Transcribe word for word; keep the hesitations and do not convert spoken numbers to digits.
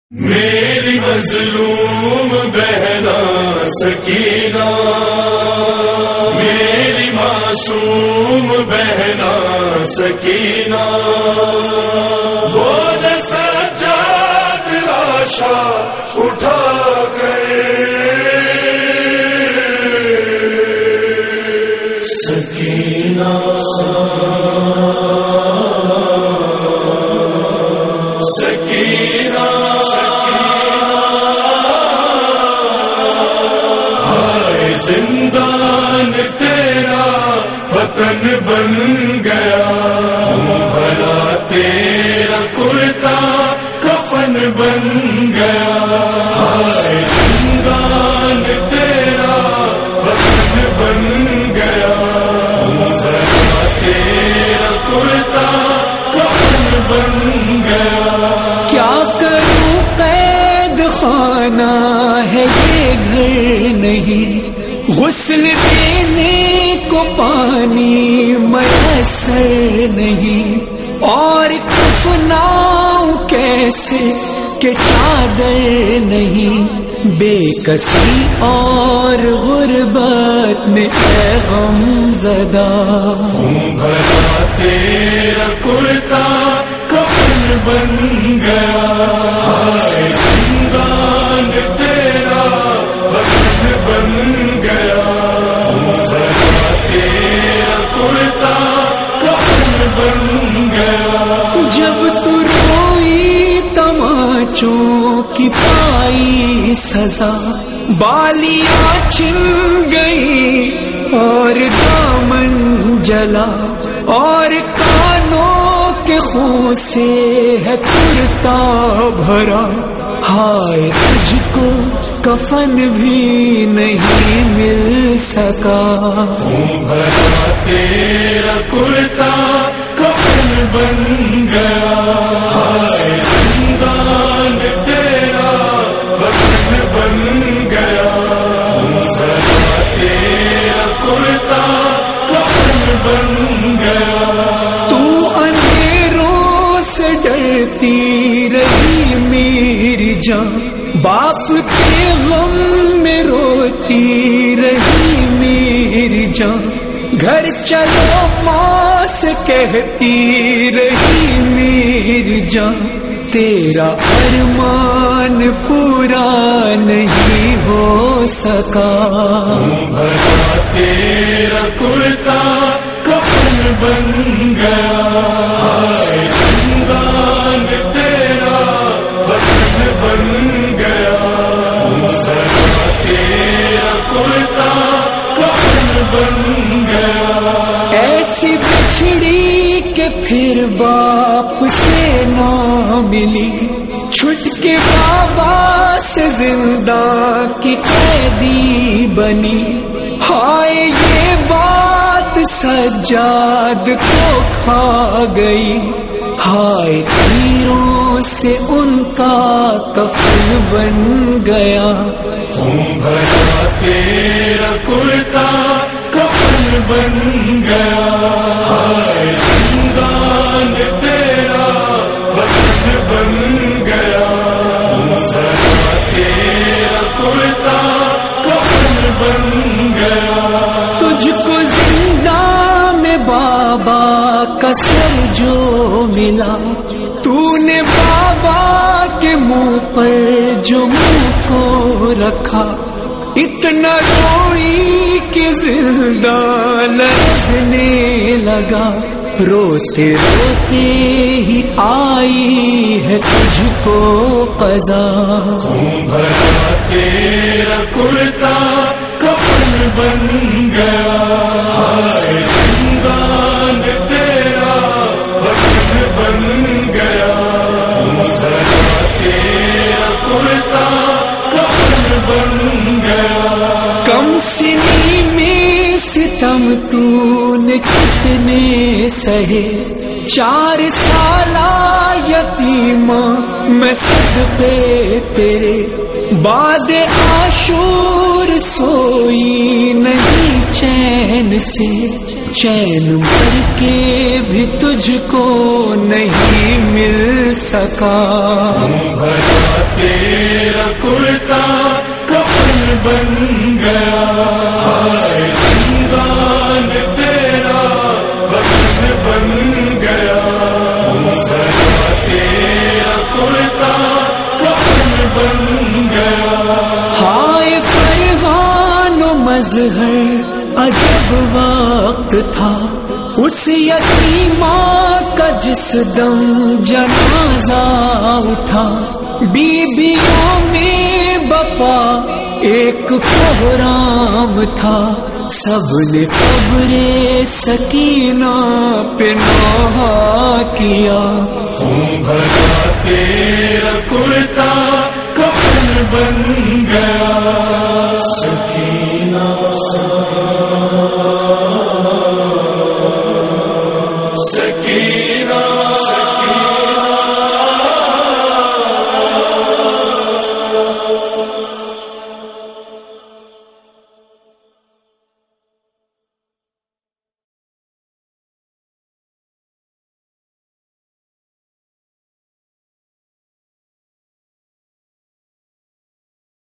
میری مظلوم بہنا سکینہ، میری معصوم بہنا سکینہ، بول سجاد لاشا اٹھا کر سکینہ سکینہ زندان تیرا وطن بن گیا، بھلا تیرا کرتا کفن بن گیا، زندان تیرا وطن بن گیا، بھلا تیرا کرتا کفن بن گیا۔ کیا کروں قید خانہ ہے یہ گھر نہیں، غسل دینے کو پانی میسر نہیں، اور کفناؤں کیسے کہ چادر نہیں، بے کسی اور غربت میں اے غم زدہ، بھلا تیرا کرتا کفن بن گیا، زندان تیرا وطن بن گیا، بھلا تیرا کرتا کفن بن گیا۔ جب تو روئی تماچوں کی پائی سزا، بالیاں چھن گئی اور دامن جلا، اور کانوں کے خون سے ہے کرتا بھرا، ہائے تجھ کو کفن بھی نہیں مل سکا، بھلا تیرا کرتا کفن بن گیا، زندان تیرا وطن بن گیا، بھلا تیرا کرتا کفن بن گیا۔ تو اندھیروں سے ڈرتی رہی میری جان، باپ کے غم میں روتی رہی میری جان، گھر چلو ماں سے کہتی رہی میری جان، تیرا ارمان پورا نہیں ہو سکا، بھلا تیرا کرتا کفن بن گیا، زندان تیرا وطن بن گیا، بھلا تیرا کرتا کفن بن گیا۔ ایسی بچھڑی کہ پھر باپ سے نہ ملی، چھٹ کے بابا سے زندہ کی قیدی بنی، ہائے یہ بات سجاد کو کھا گئی، ہائے تیروں سے ان کا کفن بن گیا، بھلا تیرا کرتا کفن بن گیا، زندان تیرا وطن بن گیا، بھلا تیرا کرتا کفن بن گیا۔ تجھ کو زندہ میں بابا کا سر جو ملا، تو نے بابا کے منہ پر جو منہ کو رکھا، اتنا روئی کہ زندہ لرزنے لگا، روتے روتے ہی آئی ہے تجھ کو قضا، بھلا تیرا کرتا کفن بن گیا، زندان تیرا وطن بن گیا، بھلا تیرا کرتا کفن بن گیا۔ کم سنی میں ستم تو نے کتنے سہے، چار سالہ یتیمہ میں صدقے تیرے، بعد عاشور سوئی نہیں چین سے، چین مر کے بھی تجھ کو نہیں مل سکا. بھلا تیرا کرتا کفن بن گیا، زندان تیرا وطن بن گیا. بھلا تیرا کرتا کفن بن گیا. ہائے فرحان و مظہر عجب وقت تھا اس یتیمہ کا جس دم جنازہ اٹھا. بیبیوں میں بپا ایک کوہرام تھا، سب نے قبر سکینہ پہ نوحہ کیا. بھلا تیرا کرتا کفن بن گیا،